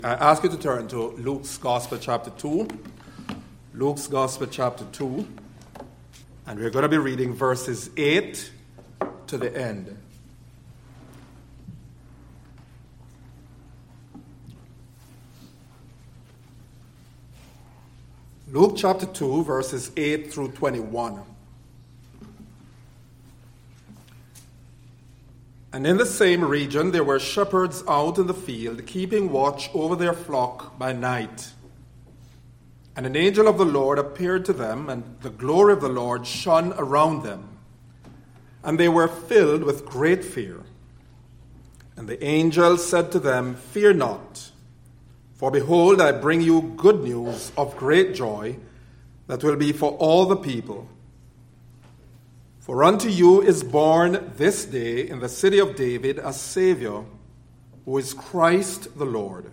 I ask you to turn to Luke's Gospel chapter 2. Luke's Gospel chapter 2. And we're going to be reading verses 8 to the end. Luke chapter 2, verses 8 through 21. And in the same region there were shepherds out in the field, keeping watch over their flock by night. And an angel of the Lord appeared to them, and the glory of the Lord shone around them. And they were filled with great fear. And the angel said to them, "Fear not, for behold, I bring you good news of great joy that will be for all the people. For unto you is born this day in the city of David a Savior, who is Christ the Lord.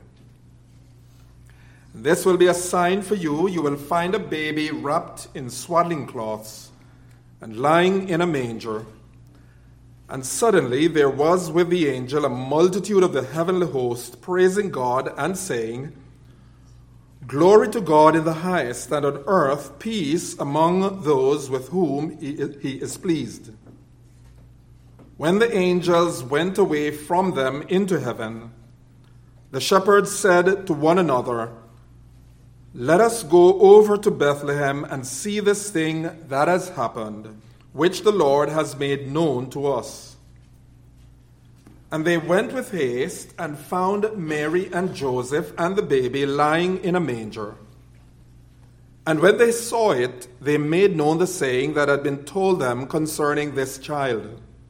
And this will be a sign for you. You will find a baby wrapped in swaddling cloths and lying in a manger." And suddenly there was with the angel a multitude of the heavenly host, praising God and saying, "Glory to God in the highest, and on earth peace among those with whom he is pleased." When the angels went away from them into heaven, the shepherds said to one another, "Let us go over to Bethlehem and see this thing that has happened, which the Lord has made known to us." And they went with haste and found Mary and Joseph and the baby lying in a manger. And when they saw it, they made known the saying that had been told them concerning this child.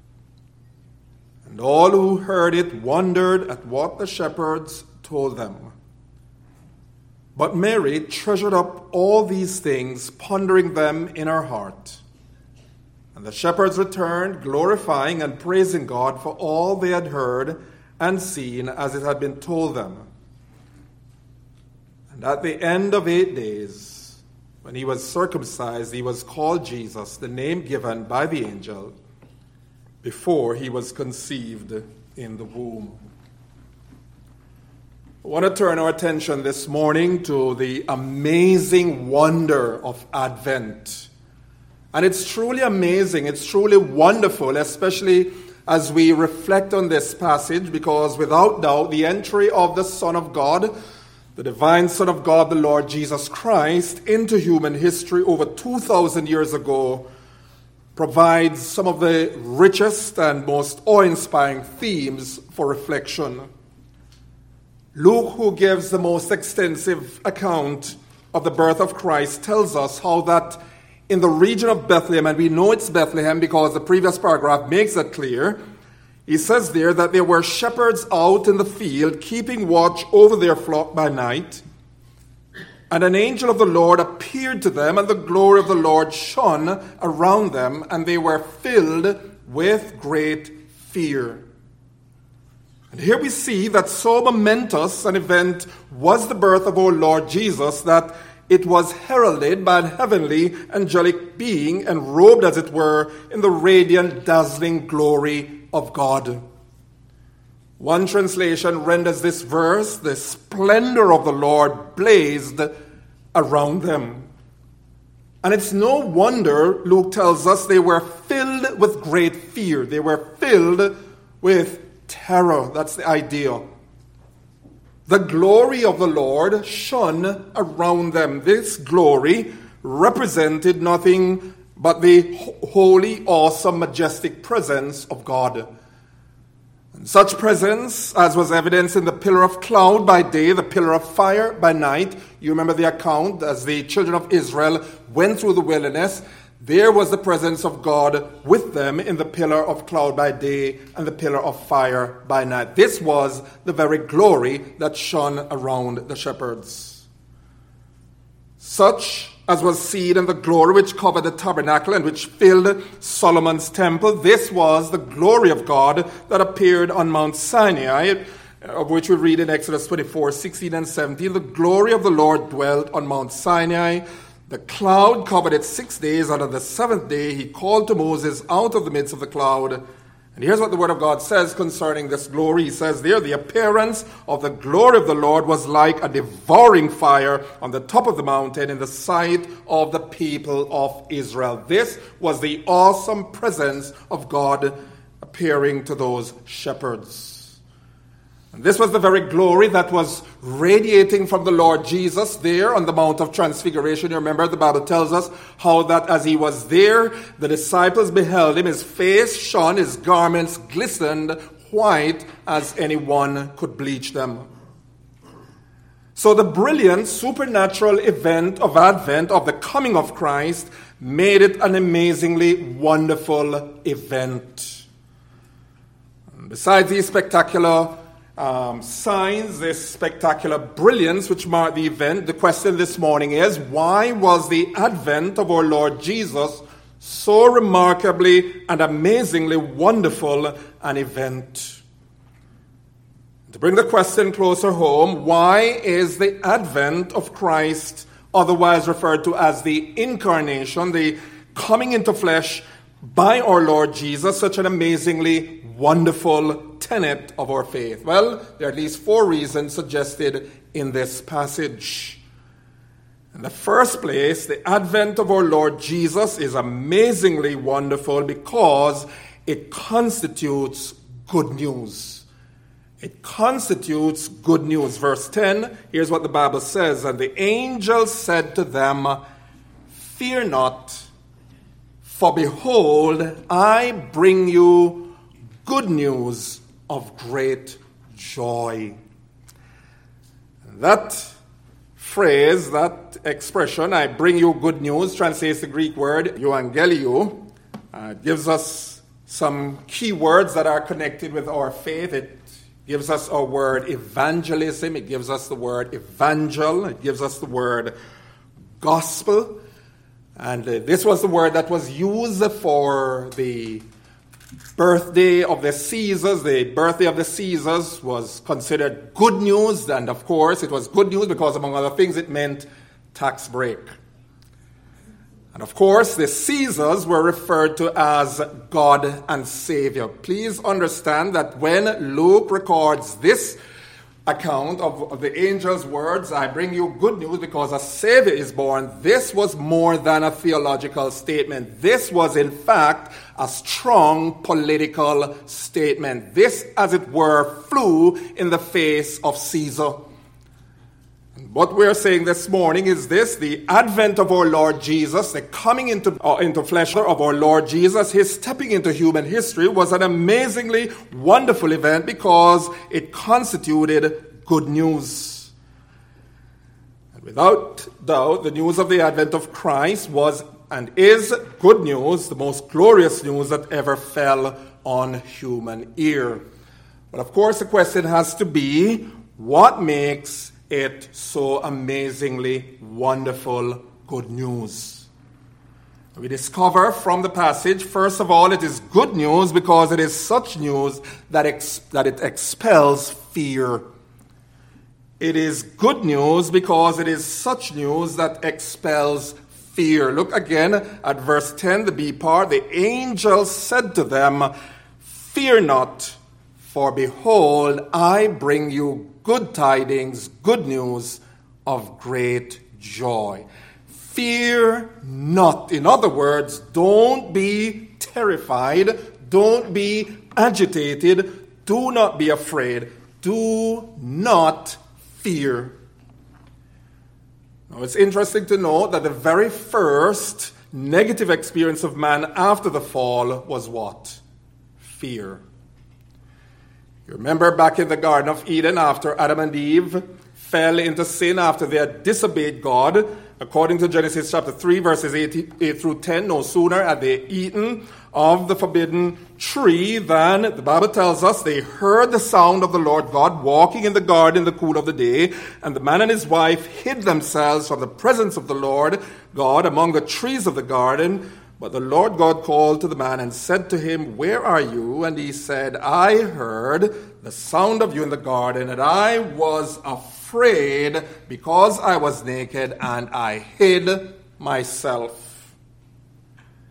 And all who heard it wondered at what the shepherds told them. But Mary treasured up all these things, pondering them in her heart. And the shepherds returned, glorifying and praising God for all they had heard and seen as it had been told them. And at the end of 8 days, when he was circumcised, he was called Jesus, the name given by the angel, before he was conceived in the womb. I want to turn our attention this morning to the amazing wonder of Advent. And it's truly amazing, it's truly wonderful, especially as we reflect on this passage, because without doubt, the entry of the Son of God, the divine Son of God, the Lord Jesus Christ, into human history over 2,000 years ago, provides some of the richest and most awe-inspiring themes for reflection. Luke, who gives the most extensive account of the birth of Christ, tells us how that in the region of Bethlehem, and we know it's Bethlehem because the previous paragraph makes that clear, he says there that there were shepherds out in the field keeping watch over their flock by night, and an angel of the Lord appeared to them, and the glory of the Lord shone around them, and they were filled with great fear. And here we see that so momentous an event was the birth of our Lord Jesus that it was heralded by a heavenly angelic being, enrobed, as it were, in the radiant, dazzling glory of God. One translation renders this verse, "The splendor of the Lord blazed around them." And it's no wonder, Luke tells us, they were filled with great fear. They were filled with terror. That's the idea. The glory of the Lord shone around them. This glory represented nothing but the holy, awesome, majestic presence of God. And such presence, as was evidenced in the pillar of cloud by day, the pillar of fire by night. You remember the account as the children of Israel went through the wilderness. There was the presence of God with them in the pillar of cloud by day and the pillar of fire by night. This was the very glory that shone around the shepherds. Such as was seen in the glory which covered the tabernacle and which filled Solomon's temple, this was the glory of God that appeared on Mount Sinai, of which we read in Exodus 24, 16 and 17. The glory of the Lord dwelt on Mount Sinai. The cloud covered it 6 days, and on the seventh day he called to Moses out of the midst of the cloud, And here's what the Word of God says concerning this glory. He says there, the appearance of the glory of the Lord was like a devouring fire on the top of the mountain in the sight of the people of Israel. This was the awesome presence of God appearing to those shepherds. And this was the very glory that was radiating from the Lord Jesus there on the Mount of Transfiguration. You remember the Bible tells us how that as he was there, the disciples beheld him. His face shone, his garments glistened white as anyone could bleach them. So the brilliant supernatural event of Advent, of the coming of Christ, made it an amazingly wonderful event. And besides these spectacular signs, this spectacular brilliance which marked the event, the question this morning is, why was the advent of our Lord Jesus so remarkably and amazingly wonderful an event? To bring the question closer home, why is the advent of Christ, otherwise referred to as the incarnation, the coming into flesh by our Lord Jesus, such an amazingly wonderful tenet of our faith? Well, there are at least 4 reasons suggested in this passage. In the first place, the advent of our Lord Jesus is amazingly wonderful because it constitutes good news. It constitutes good news. Verse 10, here's what the Bible says. And the angel said to them, "Fear not, for behold, I bring you good news of great joy." That phrase, that expression, "I bring you good news," translates the Greek word euangelio. Gives us some key words that are connected with our faith. It gives us our word evangelism. It gives us the word evangel. It gives us the word gospel. And this was the word that was used for the birthday of the Caesars. The birthday of the Caesars was considered good news. And of course, it was good news because, among other things, it meant tax break. And of course, the Caesars were referred to as God and Savior. Please understand that when Luke records this account of the angel's words, "I bring you good news because a Savior is born," this was more than a theological statement. This was, in fact, a strong political statement. This, as it were, flew in the face of Caesar. What we're saying this morning is this: the advent of our Lord Jesus, the coming into flesh of our Lord Jesus, his stepping into human history, was an amazingly wonderful event because it constituted good news. And without doubt, the news of the advent of Christ was and is good news, the most glorious news that ever fell on human ear. But of course, the question has to be, what makes it so amazingly wonderful good news? We discover from the passage, first of all, it is good news because it is such news that it expels fear. It is good news because it is such news that expels fear. Look again at verse 10, the B part. The angel said to them, "Fear not, for behold, I bring you good tidings, good news of great joy." Fear not. In other words, don't be terrified. Don't be agitated. Do not be afraid. Do not fear. Now, it's interesting to note that the very first negative experience of man after the fall was what? Fear. You remember back in the Garden of Eden, after Adam and Eve fell into sin, after they had disobeyed God, according to Genesis chapter 3, verses 8 through 10, no sooner had they eaten of the forbidden tree than, the Bible tells us, they heard the sound of the Lord God walking in the garden in the cool of the day, and the man and his wife hid themselves from the presence of the Lord God among the trees of the garden. But the Lord God called to the man and said to him, "Where are you?" And he said, "I heard the sound of you in the garden, and I was afraid because I was naked, and I hid myself."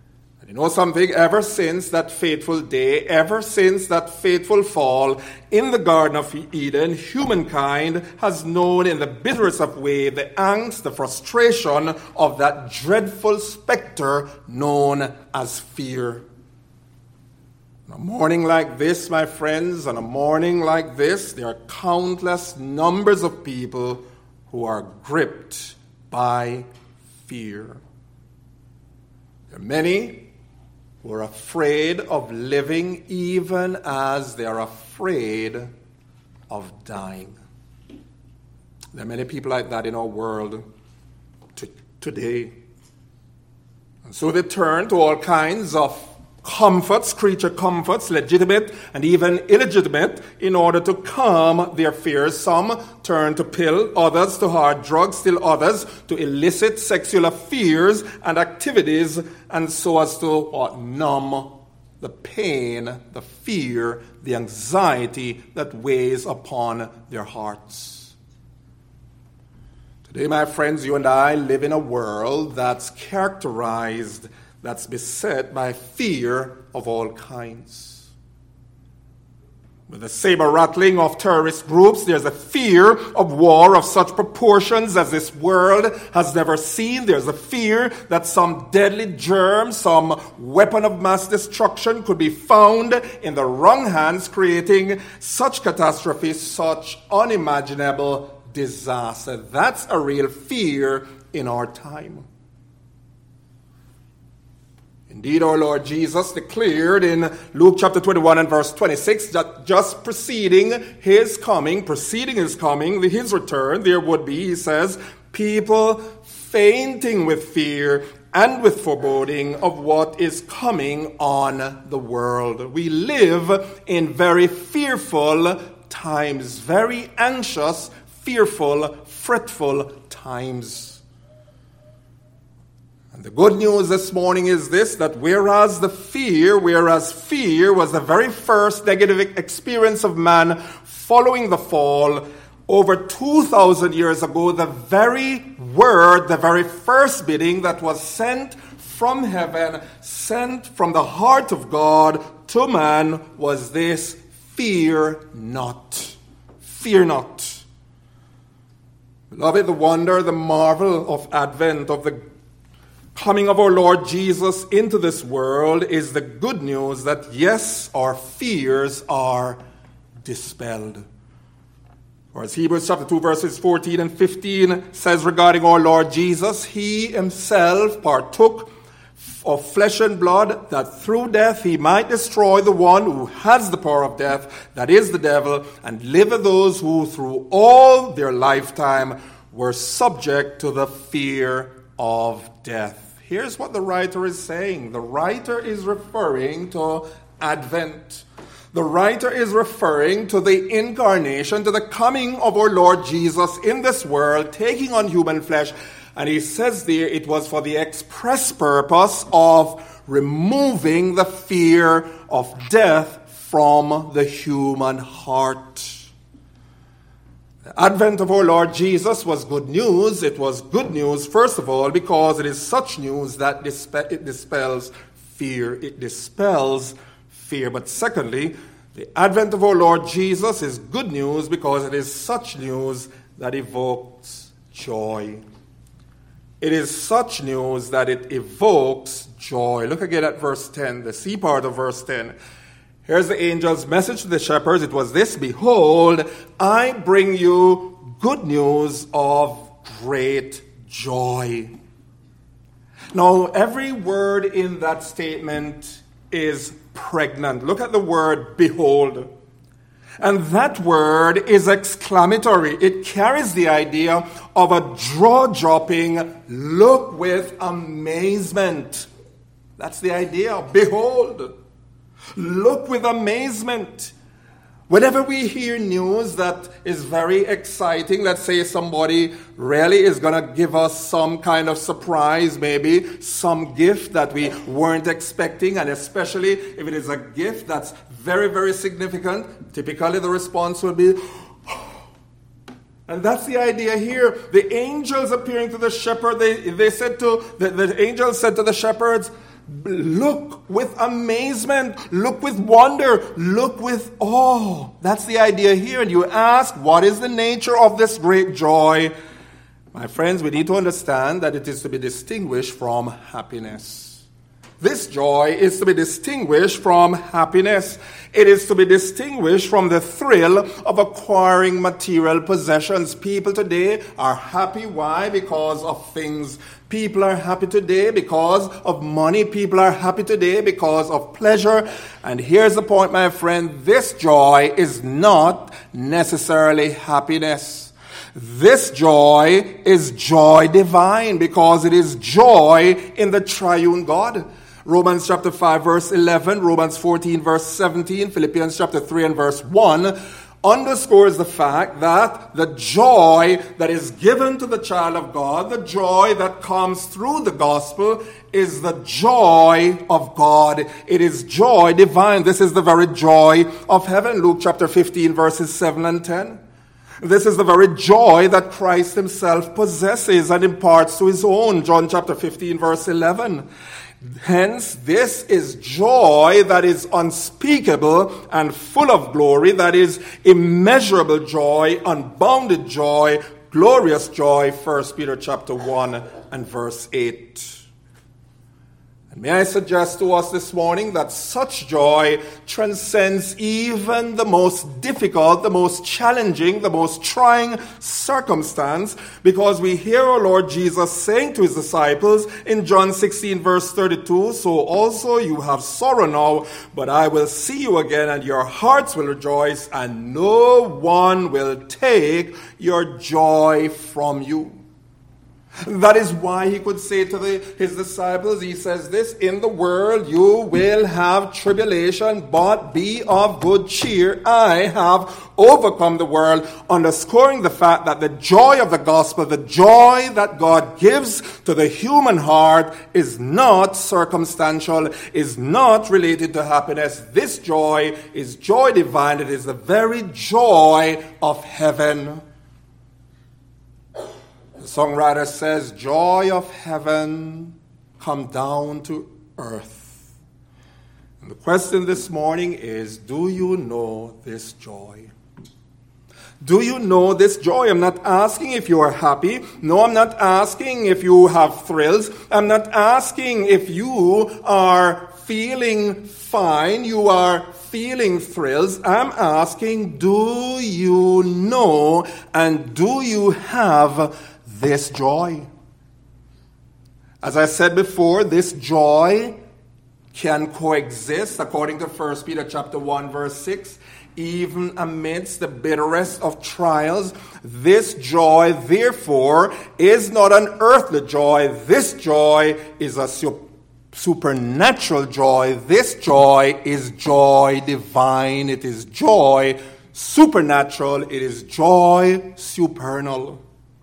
You know something? Ever since that fateful day, ever since that fateful fall in the Garden of Eden, humankind has known in the bitterest of ways the angst, the frustration of that dreadful specter known as fear. On a morning like this, my friends, on a morning like this, there are countless numbers of people who are gripped by fear. There are many who are afraid of living even as they are afraid of dying. There are many people like that in our world today. And so they turn to all kinds of comforts, creature comforts, legitimate and even illegitimate, in order to calm their fears. Some turn to pill, others to hard drugs, still others to illicit sexual fears and activities, and so as to numb the pain, the fear, the anxiety that weighs upon their hearts. Today, my friends, you and I live in a world that's characterized, that's beset by fear of all kinds. With the saber-rattling of terrorist groups, there's a fear of war of such proportions as this world has never seen. There's a fear that some deadly germ, some weapon of mass destruction could be found in the wrong hands, creating such catastrophe, such unimaginable disaster. That's a real fear in our time. Indeed, our Lord Jesus declared in Luke chapter 21 and verse 26 that just preceding his return, there would be, he says, people fainting with fear and with foreboding of what is coming on the world. We live in very fearful times, very anxious, fearful, fretful times. And the good news this morning is this, that whereas fear was the very first negative experience of man following the fall, over 2,000 years ago, the very word, the very first bidding that was sent from heaven, sent from the heart of God to man was this: fear not. Fear not. Beloved, the wonder, the marvel of Advent, of the coming of our Lord Jesus into this world, is the good news that, yes, our fears are dispelled. Or as Hebrews chapter 2 verses 14 and 15 says regarding our Lord Jesus, he himself partook of flesh and blood, that through death he might destroy the one who has the power of death, that is the devil, and deliver those who through all their lifetime were subject to the fear of death. Here's what the writer is saying. The writer is referring to Advent. The writer is referring to the incarnation, to the coming of our Lord Jesus in this world, taking on human flesh. And he says there it was for the express purpose of removing the fear of death from the human heart. The advent of our Lord Jesus was good news. It was good news, first of all, because it is such news that it dispels fear. It dispels fear. But secondly, the advent of our Lord Jesus is good news because it is such news that evokes joy. It is such news that it evokes joy. Look again at verse 10, the C part of verse 10. Here's the angel's message to the shepherds. It was this: behold, I bring you good news of great joy. Now, every word in that statement is pregnant. Look at the word behold. And that word is exclamatory. It carries the idea of a jaw-dropping look with amazement. That's the idea. Behold. Look with amazement. Whenever we hear news that is very exciting, let's say somebody really is going to give us some kind of surprise, maybe some gift that we weren't expecting, and especially if it is a gift that's very, very significant, typically the response will be, and that's the idea here. The angels appearing to the shepherd, they said to, the angels said to the shepherds, look with amazement, look with wonder, look with awe. That's the idea here. And you ask, what is the nature of this great joy? My friends, we need to understand that it is to be distinguished from happiness. This joy is to be distinguished from happiness. It is to be distinguished from the thrill of acquiring material possessions. People today are happy. Why? Because of things. People are happy today because of money. People are happy today because of pleasure. And here's the point, my friend. This joy is not necessarily happiness. This joy is joy divine because it is joy in the triune God. Romans chapter 5 verse 11, Romans 14 verse 17, Philippians chapter 3 and verse 1 underscores the fact that the joy that is given to the child of God, the joy that comes through the gospel, is the joy of God. It is joy divine. This is the very joy of heaven. Luke chapter 15 verses 7 and 10. This is the very joy that Christ himself possesses and imparts to his own. John chapter 15 verse 11. Hence, this is joy that is unspeakable and full of glory, that is immeasurable joy, unbounded joy, glorious joy, 1 Peter chapter 1 and verse 8. May I suggest to us this morning that such joy transcends even the most difficult, the most challenging, the most trying circumstance, because we hear our Lord Jesus saying to his disciples in John 16 verse 32, so also you have sorrow now, but I will see you again and your hearts will rejoice and no one will take your joy from you. That is why he could say to his disciples, he says this, in the world you will have tribulation, but be of good cheer. I have overcome the world, underscoring the fact that the joy of the gospel, the joy that God gives to the human heart, is not circumstantial, is not related to happiness. This joy is joy divine. It is the very joy of heaven. The songwriter says, joy of heaven come down to earth. And the question this morning is, do you know this joy? Do you know this joy? I'm not asking if you are happy. No, I'm not asking if you have thrills. I'm not asking if you are feeling fine, you are feeling thrills. I'm asking, do you know and do you have this joy? As I said before, this joy can coexist, according to 1 Peter chapter 1 verse 6, even amidst the bitterest of trials. This joy, therefore, is not an earthly joy. This joy is a supernatural joy. This joy is joy divine. It is joy supernatural. It is joy supernal.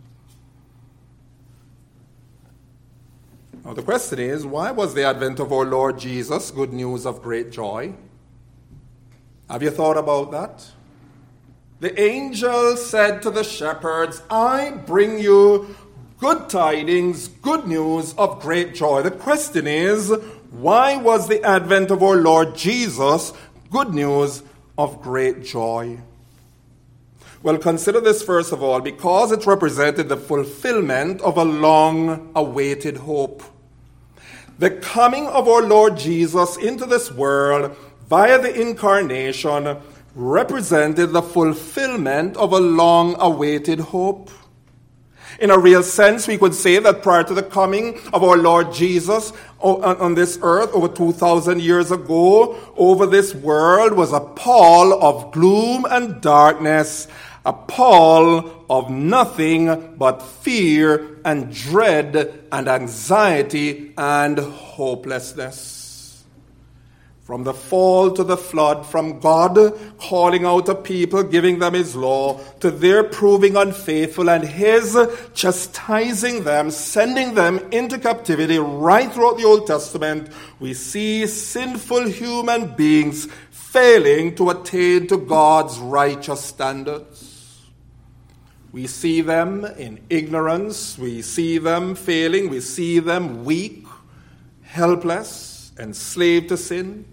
Now the question is, why was the advent of our Lord Jesus good news of great joy? Have you thought about that? The angel said to the shepherds, I bring you good tidings, good news of great joy. The question is, why was the advent of our Lord Jesus good news of great joy? Well, consider this first of all, because it represented the fulfillment of a long-awaited hope. The coming of our Lord Jesus into this world via the incarnation represented the fulfillment of a long-awaited hope. In a real sense, we could say that prior to the coming of our Lord Jesus on this earth over 2,000 years ago, over this world was a pall of gloom and darkness, a pall of nothing but fear and dread and anxiety and hopelessness. From the fall to the flood, from God calling out a people, giving them his law, to their proving unfaithful and his chastising them, sending them into captivity right throughout the Old Testament, we see sinful human beings failing to attain to God's righteous standards. We see them in ignorance, we see them failing, we see them weak, helpless. enslaved to sin.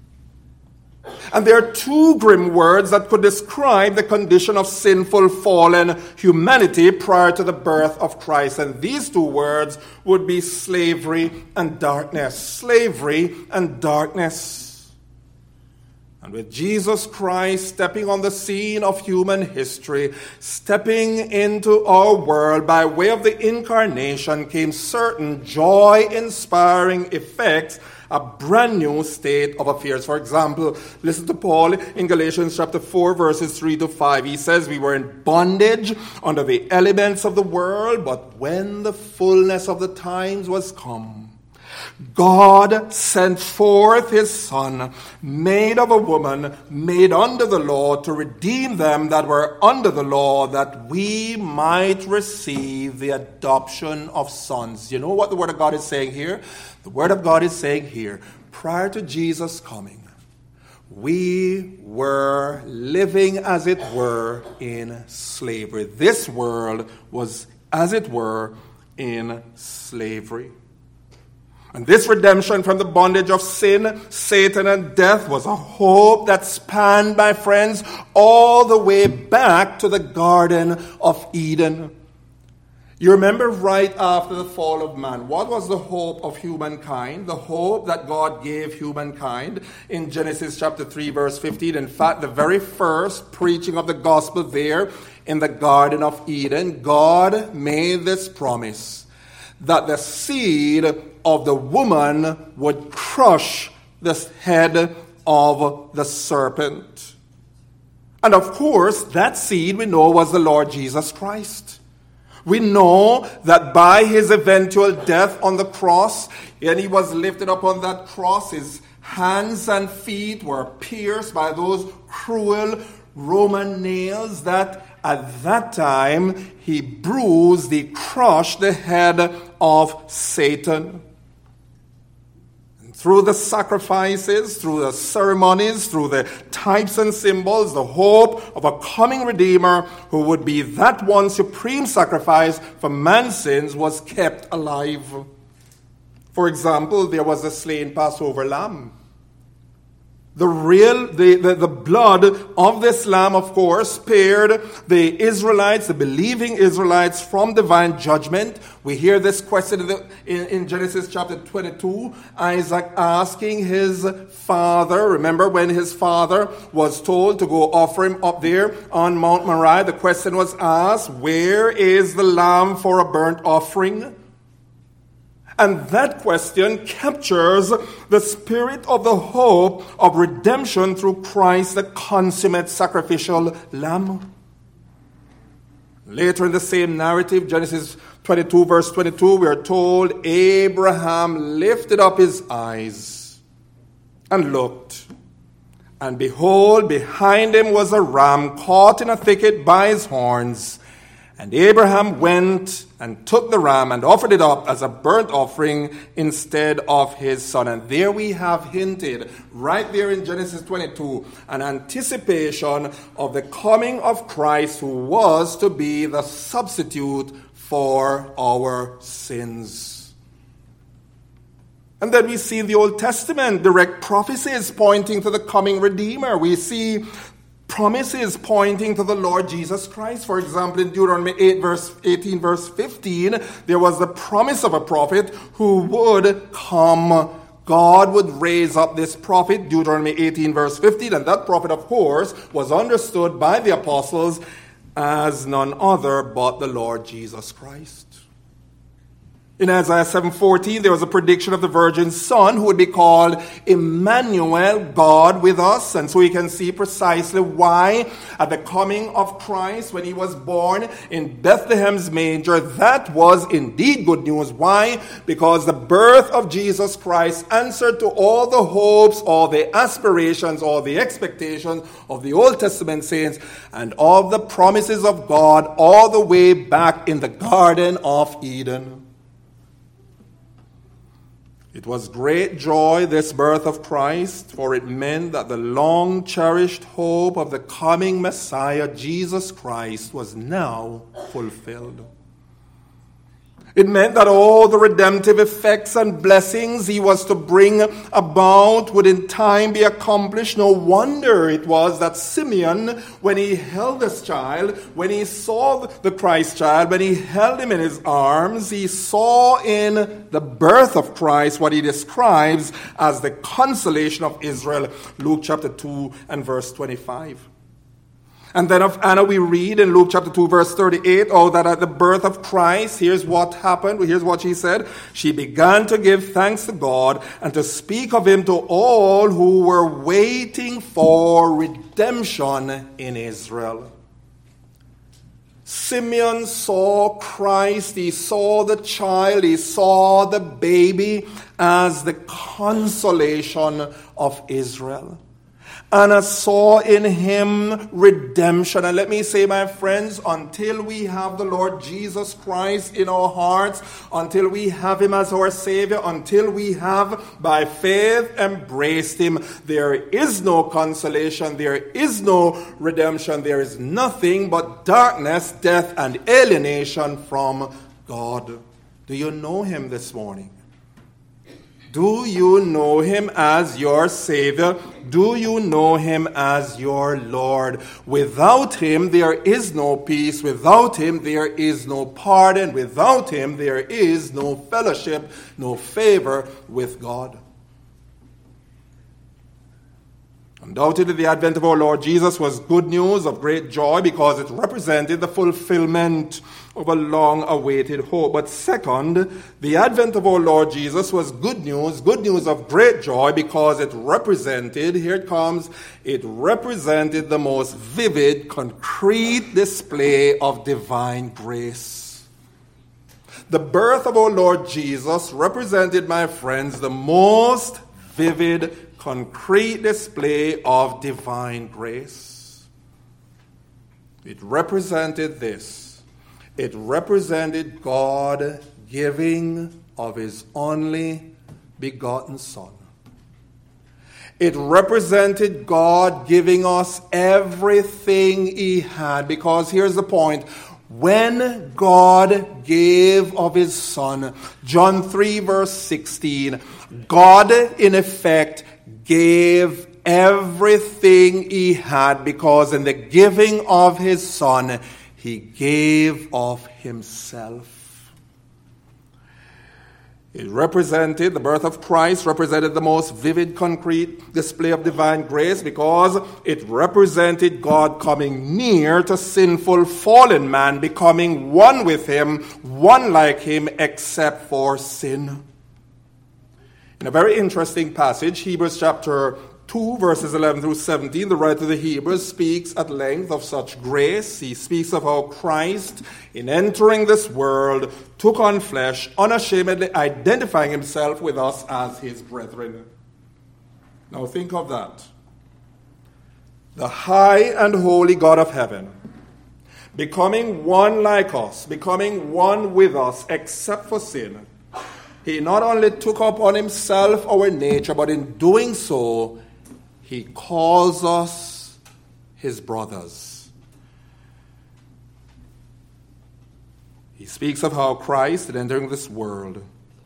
And there are two grim words that could describe the condition of sinful, fallen humanity prior to the birth of Christ. And these two words would be slavery and darkness. Slavery and darkness. And with Jesus Christ stepping on the scene of human history, stepping into our world by way of the incarnation, came certain joy-inspiring effects, a brand new state of affairs. For example, listen to Paul in Galatians chapter 4, verses 3 to 5. He says, we were in bondage under the elements of the world, but when the fullness of the times was come, God sent forth his Son, made of a woman, made under the law, to redeem them that were under the law, that we might receive the adoption of sons. You know what the Word of God is saying here? The Word of God is saying here, prior to Jesus coming, we were living, as it were, in slavery. This world was, as it were, in slavery. And this redemption from the bondage of sin, Satan, and death was a hope that spanned, my friends, all the way back to the Garden of Eden. You remember right after the fall of man, what was the hope of humankind? The hope that God gave humankind in Genesis chapter 3, verse 15. In fact, the very first preaching of the gospel there in the Garden of Eden, God made this promise that the seed of the woman would crush the head of the serpent. And of course, that seed we know was the Lord Jesus Christ. We know that by his eventual death on the cross, and he was lifted up on that cross, his hands and feet were pierced by those cruel Roman nails that at that time he bruised, he crushed the head of Satan. Through the sacrifices, through the ceremonies, through the types and symbols, the hope of a coming Redeemer who would be that one supreme sacrifice for man's sins was kept alive. For example, there was the slain Passover lamb. The blood of this lamb, of course, spared the Israelites, the believing Israelites, from divine judgment. We hear this question in Genesis chapter 22, Isaac asking his father. Remember when his father was told to go offer him up there on Mount Moriah? The question was asked, where is the lamb for a burnt offering? And that question captures the spirit of the hope of redemption through Christ, the consummate sacrificial lamb. Later in the same narrative, Genesis 22, verse 22, we are told, Abraham lifted up his eyes and looked, and behold, behind him was a ram caught in a thicket by his horns. And Abraham went and took the ram and offered it up as a burnt offering instead of his son. And there we have hinted, right there in Genesis 22, an anticipation of the coming of Christ, who was to be the substitute for our sins. And then we see in the Old Testament direct prophecies pointing to the coming Redeemer. We see promises pointing to the Lord Jesus Christ. For example, in Deuteronomy 18, verse 15, there was the promise of a prophet who would come. God would raise up this prophet, Deuteronomy 18, verse 15, and that prophet, of course, was understood by the apostles as none other but the Lord Jesus Christ. In Isaiah 7:14, there was a prediction of the virgin son who would be called Emmanuel, God with us. And so you can see precisely why at the coming of Christ, when he was born in Bethlehem's manger, that was indeed good news. Why? Because the birth of Jesus Christ answered to all the hopes, all the aspirations, all the expectations of the Old Testament saints and all the promises of God all the way back in the Garden of Eden. It was great joy, this birth of Christ, for it meant that the long-cherished hope of the coming Messiah, Jesus Christ, was now fulfilled. It meant that all the redemptive effects and blessings he was to bring about would in time be accomplished. No wonder it was that Simeon, when he held this child, when he saw the Christ child, when he held him in his arms, he saw in the birth of Christ what he describes as the consolation of Israel. Luke chapter 2 and verse 25. And then of Anna we read in Luke chapter 2 verse 38, that at the birth of Christ, here's what happened, here's what she said. She began to give thanks to God and to speak of him to all who were waiting for redemption in Israel. Simeon saw Christ, he saw the child, he saw the baby as the consolation of Israel. Anna saw in him redemption. And let me say, my friends, until we have the Lord Jesus Christ in our hearts, until we have him as our Savior, until we have, by faith, embraced him, there is no consolation, there is no redemption, there is nothing but darkness, death, and alienation from God. Do you know him this morning? Do you know him as your Savior? Do you know him as your Lord? Without him, there is no peace. Without him, there is no pardon. Without him, there is no fellowship, no favor with God. Undoubtedly, the advent of our Lord Jesus was good news of great joy because it represented the fulfillment of a long-awaited hope. But second, the advent of our Lord Jesus was good news of great joy because it represented, here it comes, it represented the most vivid, concrete display of divine grace. The birth of our Lord Jesus represented, my friends, the most vivid, concrete display of divine grace. It represented this. It represented God giving of his only begotten Son. It represented God giving us everything he had. Because here's the point. When God gave of his Son, John 3 verse 16, God in effect gave everything he had, because in the giving of his Son, he gave of himself. It represented, the birth of Christ represented the most vivid, concrete display of divine grace because it represented God coming near to sinful, fallen man, becoming one with him, one like him, except for sin. In a very interesting passage, Hebrews chapter 2, verses 11 through 17, the writer of the Hebrews speaks at length of such grace. He speaks of how Christ, in entering this world, took on flesh, unashamedly identifying himself with us as his brethren. Now think of that. The high and holy God of heaven, becoming one like us, becoming one with us, except for sin, he not only took upon himself our nature, but in doing so, he calls us his brothers. He speaks of how Christ, in entering this world,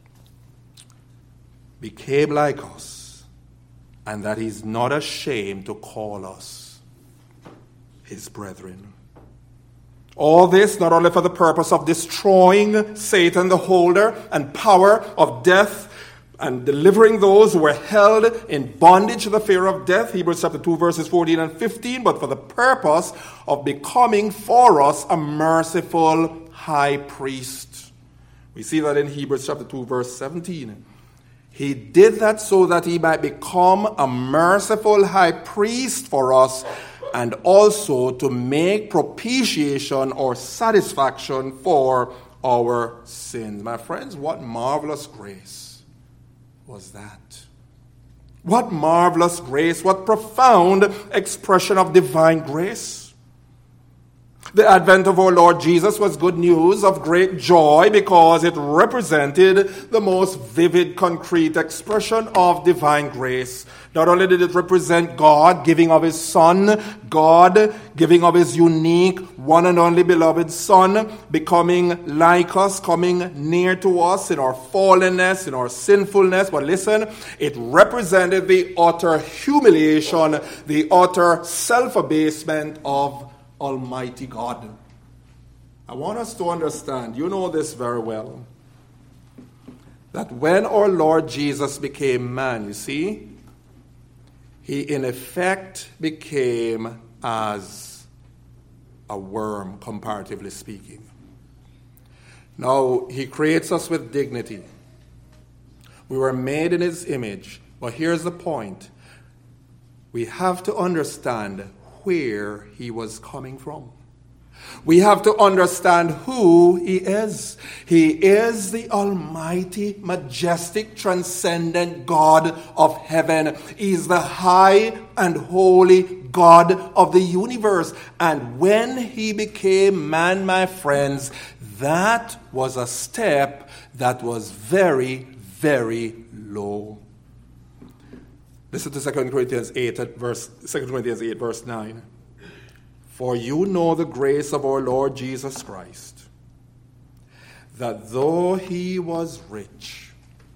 became like us, and that he's not ashamed to call us his brethren. All this not only for the purpose of destroying Satan, the holder and power of death, and delivering those who were held in bondage to the fear of death, Hebrews chapter 2, verses 14 and 15, but for the purpose of becoming for us a merciful high priest. We see that in Hebrews chapter 2, verse 17. He did that so that he might become a merciful high priest for us, and also to make propitiation or satisfaction for our sins. My friends, what marvelous grace was that? What marvelous grace, what profound expression of divine grace. The advent of our Lord Jesus was good news of great joy because it represented the most vivid, concrete expression of divine grace. Not only did it represent God giving of his Son, God giving of his unique, one and only beloved Son, becoming like us, coming near to us in our fallenness, in our sinfulness. But listen, it represented the utter humiliation, the utter self-abasement of Almighty God. I want us to understand, you know this very well, that when our Lord Jesus became man, you see, he in effect became as a worm, comparatively speaking. Now, he creates us with dignity. We were made in his image. But here's the point. We have to understand where he was coming from. We have to understand who he is. He is the almighty, majestic, transcendent God of heaven. He is the high and holy God of the universe. And when he became man, my friends, that was a step that was very, very low. Listen to 2 Corinthians 8, verse 9. For you know the grace of our Lord Jesus Christ, that though he was rich,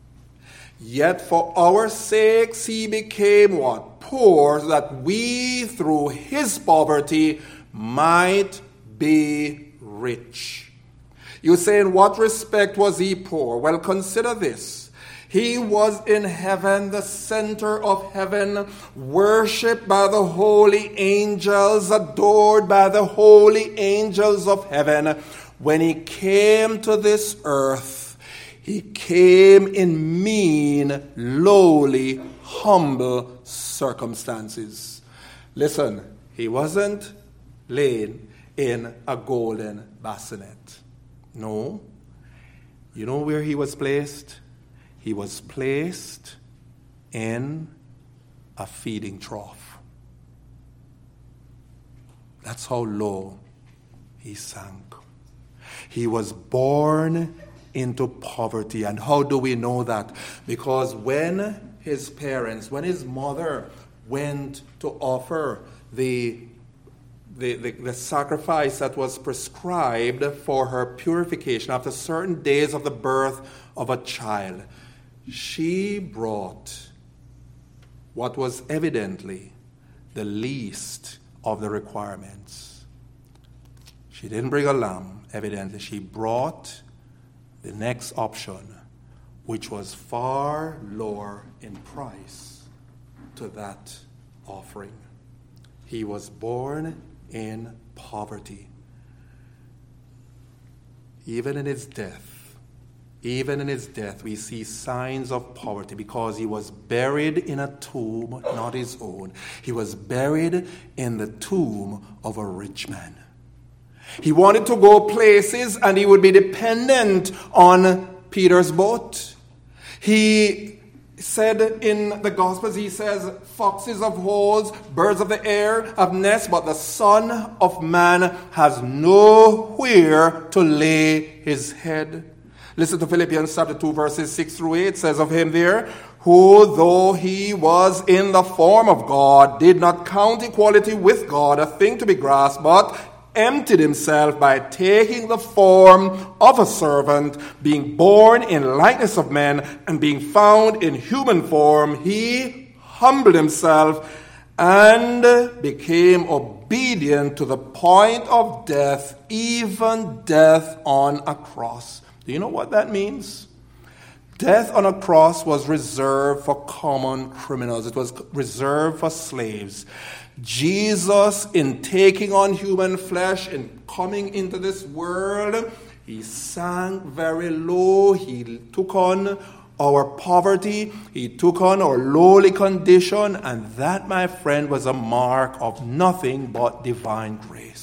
yet for our sakes he became what? Poor, so that we through his poverty might be rich. You say, in what respect was he poor? Well, consider this. He was in heaven, the center of heaven, worshipped by the holy angels, adored by the holy angels of heaven. When he came to this earth, he came in mean, lowly, humble circumstances. Listen, he wasn't laid in a golden bassinet. No. You know where he was placed? He was placed in a feeding trough. That's how low he sank. He was born into poverty. And how do we know that? Because when his mother went to offer the sacrifice that was prescribed for her purification after certain days of the birth of a child, she brought what was evidently the least of the requirements. She didn't bring a lamb, evidently. She brought the next option, which was far lower in price to that offering. He was born in poverty. Even in his death, we see signs of poverty because he was buried in a tomb, not his own. He was buried in the tomb of a rich man. He wanted to go places and he would be dependent on Peter's boat. He said in the Gospels, he says, foxes have holes, birds of the air have nests, but the Son of Man has nowhere to lay his head. Listen to Philippians chapter 2, verses 6 through 8. It says of him there, who though he was in the form of God, did not count equality with God a thing to be grasped, but emptied himself by taking the form of a servant, being born in likeness of men, and being found in human form, he humbled himself and became obedient to the point of death, even death on a cross. Do you know what that means? Death on a cross was reserved for common criminals. It was reserved for slaves. Jesus, in taking on human flesh and coming into this world, he sank very low. He took on our poverty. He took on our lowly condition. And that, my friend, was a mark of nothing but divine grace.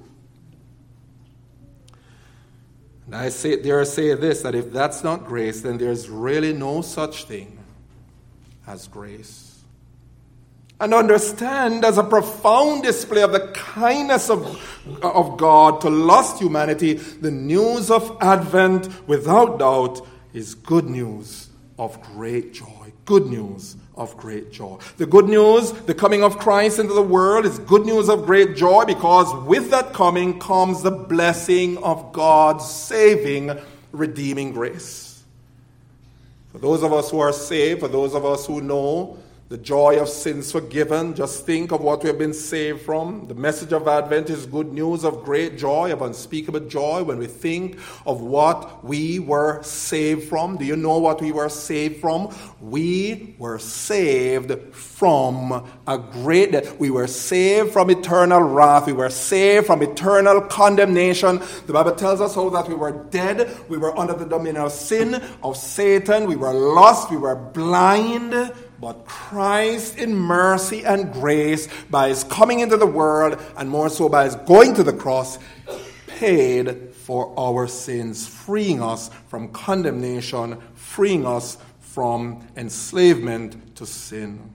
And I dare say this, that if that's not grace, then there's really no such thing as grace. And understand, as a profound display of the kindness of God to lost humanity, the news of Advent, without doubt, is good news of great joy. Good news of great joy. The good news, the coming of Christ into the world, is good news of great joy, because with that coming comes the blessing of God's saving, redeeming grace. For those of us who are saved, for those of us who know the joy of sins forgiven, just think of what we have been saved from. The message of Advent is good news of great joy, of unspeakable joy, when we think of what we were saved from. Do you know what we were saved from? We were saved from we were saved from eternal wrath. We were saved from eternal condemnation. The Bible tells us how that we were dead. We were under the dominion of sin, of Satan. We were lost. We were blind. But Christ, in mercy and grace, by his coming into the world, and more so by his going to the cross, paid for our sins, freeing us from condemnation, freeing us from enslavement to sin.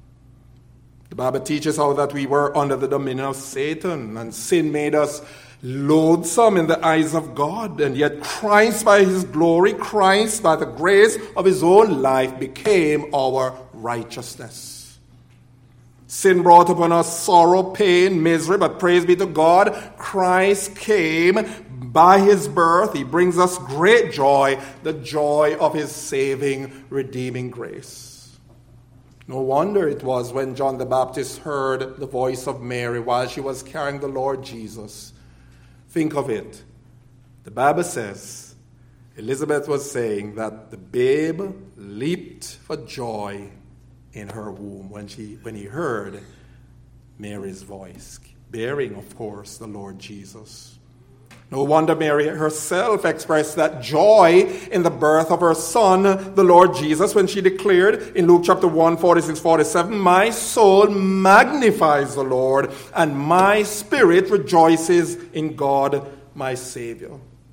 The Bible teaches how that we were under the dominion of Satan, and sin made us loathsome in the eyes of God, and yet Christ, by his glory, Christ, by the grace of his own life, became our righteousness. Sin brought upon us sorrow, pain, misery, but praise be to God, Christ came by his birth. He brings us great joy, the joy of his saving, redeeming grace. No wonder it was when John the Baptist heard the voice of Mary while she was carrying the Lord Jesus. Think of it. The Bible says Elizabeth was saying that the babe leaped for joy in her womb when he heard Mary's voice, bearing, of course, the Lord Jesus. No wonder Mary herself expressed that joy in the birth of her son, the Lord Jesus, when she declared in Luke chapter 1, 46-47, "My soul magnifies the Lord, and my spirit rejoices in God, my Savior."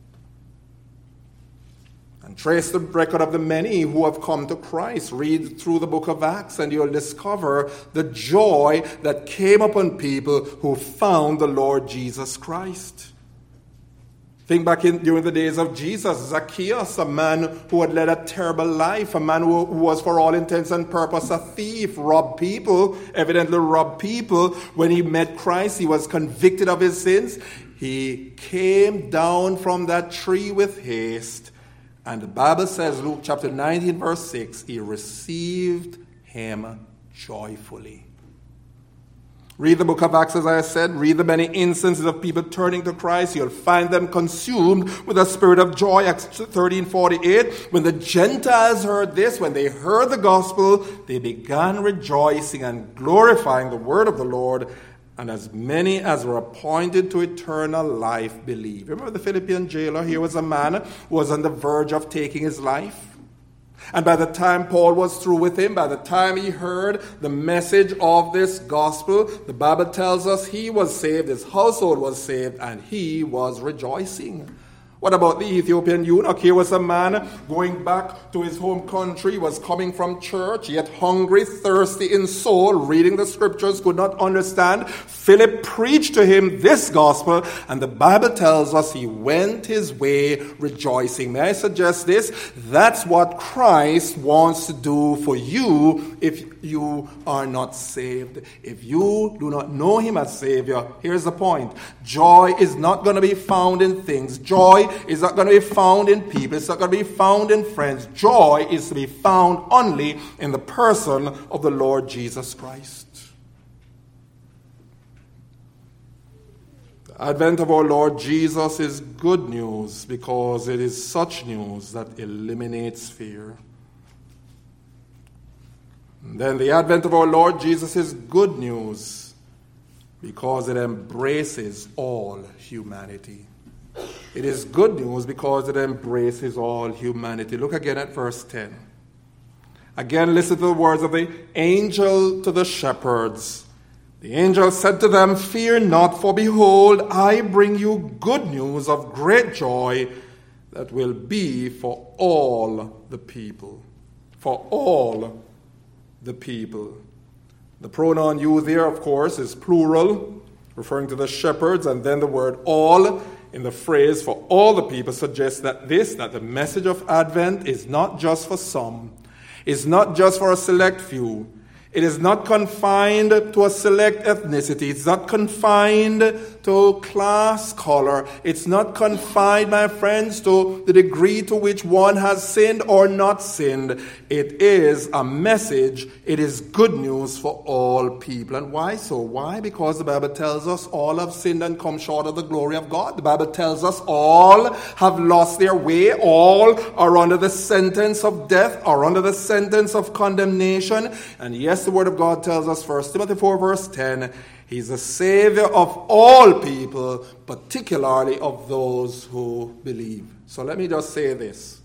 And trace the record of the many who have come to Christ. Read through the book of Acts, and you'll discover the joy that came upon people who found the Lord Jesus Christ. Think back during the days of Jesus, Zacchaeus, a man who had led a terrible life, a man who was for all intents and purposes a thief, evidently robbed people. When he met Christ, he was convicted of his sins. He came down from that tree with haste. And the Bible says, Luke chapter 19, verse 6, he received him joyfully. Read the book of Acts, as I said. Read the many instances of people turning to Christ. You'll find them consumed with a spirit of joy. Acts 13:48. When the Gentiles heard this, when they heard the gospel, they began rejoicing and glorifying the word of the Lord. And as many as were appointed to eternal life believed. Remember the Philippian jailer? Here was a man who was on the verge of taking his life. And by the time Paul was through with him, by the time he heard the message of this gospel, the Bible tells us he was saved, his household was saved, and he was rejoicing. What about the Ethiopian eunuch? Here was a man going back to his home country, was coming from church, yet hungry, thirsty in soul, reading the scriptures, could not understand. Philip preached to him this gospel, and the Bible tells us he went his way rejoicing. May I suggest this? That's what Christ wants to do for you if you are not saved. If you do not know him as Savior, here's the point. Joy is not going to be found in things. Joy is not going to be found in people. It's not going to be found in friends. Joy is to be found only in the person of the Lord Jesus Christ. The advent of our Lord Jesus is good news because it is such news that eliminates fear. And then the advent of our Lord Jesus is good news because it embraces all humanity. It is good news because it embraces all humanity. Look again at verse 10. Again, listen to the words of the angel to the shepherds. The angel said to them, "Fear not, for behold, I bring you good news of great joy that will be for all the people." For all the people. The pronoun "you" there, of course, is plural. referring to the shepherds, and then the word all in the phrase for all the people suggests that the message of Advent is not just for some, is not just for a select few. It is not confined to a select ethnicity. It's not confined to class, color. It's not confined, my friends, to the degree to which one has sinned or not sinned. It is a message. It is good news for all people. And why so? Why? Because the Bible tells us all have sinned and come short of the glory of God. The Bible tells us all have lost their way. All are under the sentence of death, are under the sentence of condemnation. And yes, the Word of God tells us, 1 Timothy 4 verse 10, He's the Savior of all people, particularly of those who believe. So let me just say this.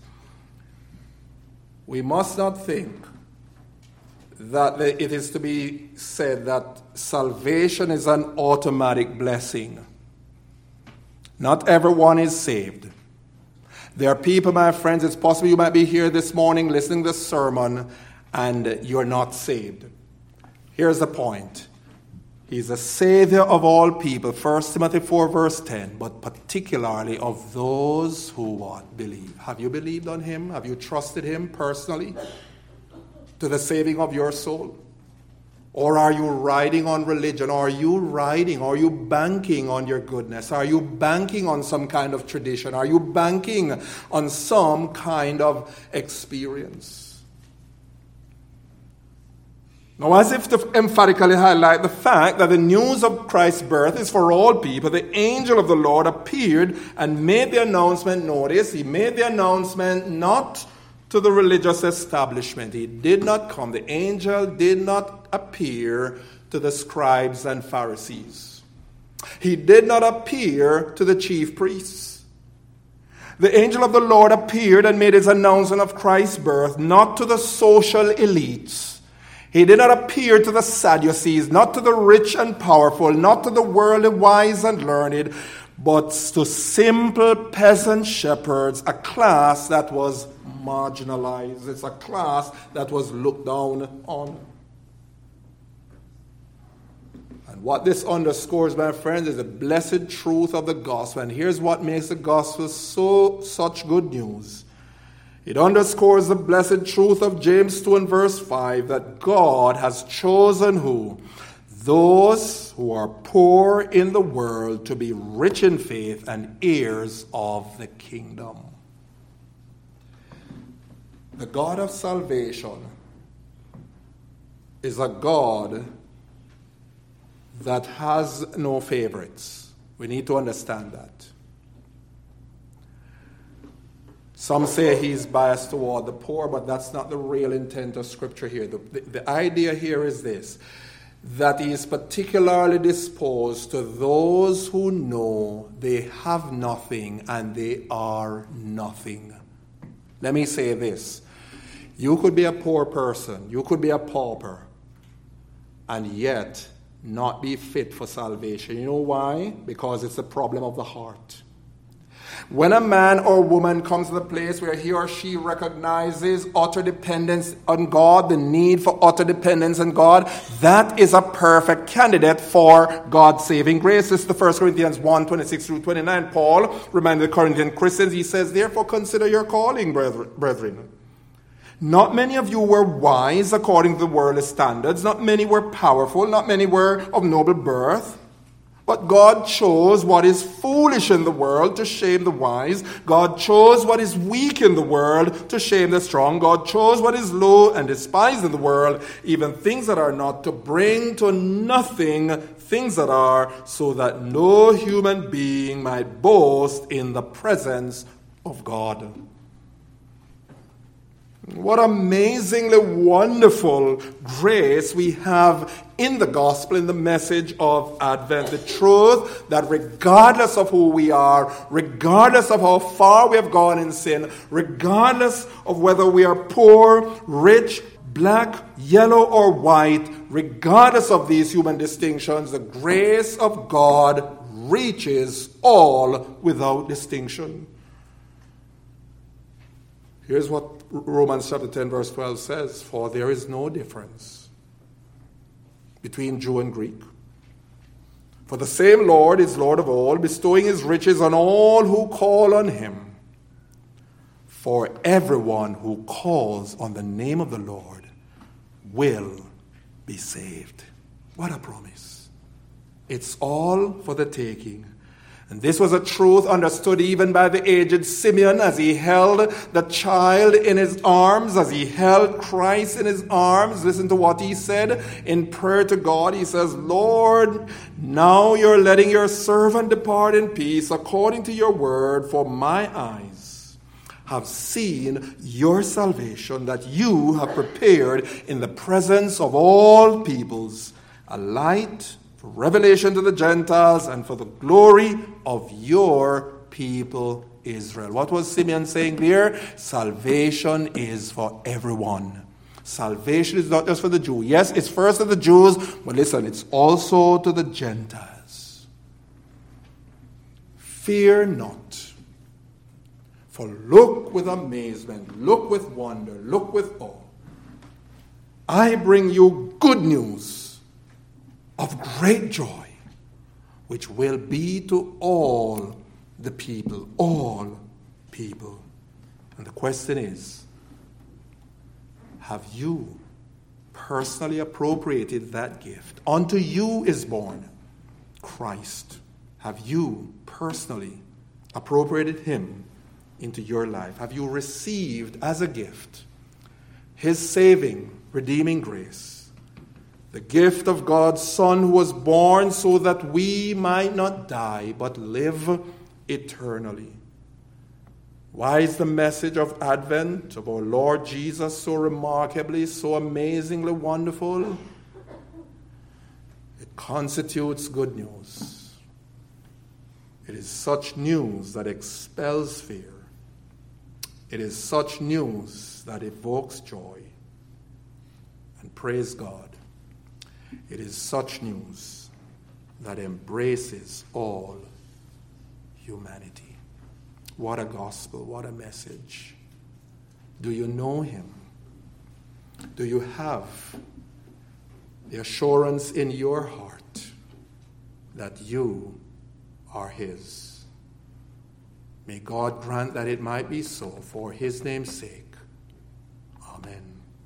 We must not think that it is to be said that salvation is an automatic blessing. Not everyone is saved. There are people, my friends, it's possible you might be here this morning listening to this sermon and you're not saved. Here's the point. He's the Savior of all people, 1 Timothy 4 verse 10, but particularly of those who what? Believe. Have you believed on Him? Have you trusted Him personally to the saving of your soul? Or are you riding on religion? Are you banking on your goodness? Are you banking on some kind of tradition? Are you banking on some kind of experience? Now, as if to emphatically highlight the fact that the news of Christ's birth is for all people, the angel of the Lord appeared and made the announcement. Notice, he made the announcement not to the religious establishment. He did not come. The angel did not appear to the scribes and Pharisees. He did not appear to the chief priests. The angel of the Lord appeared and made his announcement of Christ's birth not to the social elites. He did not appear to the Sadducees, not to the rich and powerful, not to the worldly wise and learned, but to simple peasant shepherds, a class that was marginalized. It's a class that was looked down on. And what this underscores, my friends, is the blessed truth of the gospel. And here's what makes the gospel such good news. It underscores the blessed truth of James 2 and verse 5 that God has chosen who? Those who are poor in the world to be rich in faith and heirs of the kingdom. The God of salvation is a God that has no favorites. We need to understand that. Some say he's biased toward the poor, but that's not the real intent of Scripture here. The idea here is this, that he is particularly disposed to those who know they have nothing and they are nothing. Let me say this. You could be a poor person, you could be a pauper, and yet not be fit for salvation. You know why? Because it's a problem of the heart. When a man or woman comes to the place where he or she recognizes utter dependence on God, the need for utter dependence on God, that is a perfect candidate for God's saving grace. This is the 1 Corinthians 1, 26 through 29. Paul reminded the Corinthian Christians, he says, therefore consider your calling, brethren. Not many of you were wise according to the worldly standards. Not many were powerful. Not many were of noble birth. But God chose what is foolish in the world to shame the wise. God chose what is weak in the world to shame the strong. God chose what is low and despised in the world, even things that are not, to bring to nothing things that are, so that no human being might boast in the presence of God. What amazingly wonderful grace we have in the gospel, in the message of Advent. The truth that regardless of who we are, regardless of how far we have gone in sin, regardless of whether we are poor, rich, black, yellow, or white, regardless of these human distinctions, the grace of God reaches all without distinction. Here's what Romans chapter 10 verse 12 says, for there is no difference between Jew and Greek, For the same Lord is Lord of all, bestowing his riches on all who call on him. For everyone who calls on the name of the Lord will be saved. What a promise. It's all for the taking. And this was a truth understood even by the aged Simeon as he held the child in his arms, as he held Christ in his arms. Listen to what he said in prayer to God. He says, Lord, now you're letting your servant depart in peace according to your word, for my eyes have seen your salvation that you have prepared in the presence of all peoples, a light for revelation to the Gentiles and for the glory of your people Israel. What was Simeon saying there? Salvation is for everyone. Salvation is not just for the Jew. Yes, it's first to the Jews, but listen, it's also to the Gentiles. Fear not, for look with amazement, look with wonder, look with awe. I bring you good news of great joy, which will be to all the people, all people. And the question is, have you personally appropriated that gift? Unto you is born Christ. Have you personally appropriated him into your life? Have you received as a gift his saving, redeeming grace? The gift of God's Son who was born so that we might not die but live eternally. Why is the message of Advent of our Lord Jesus so remarkably, so amazingly wonderful? It constitutes good news. It is such news that expels fear. It is such news that evokes joy. And praise God, it is such news that embraces all humanity. What a gospel, what a message. Do you know him? Do you have the assurance in your heart that you are his? May God grant that it might be so for his name's sake.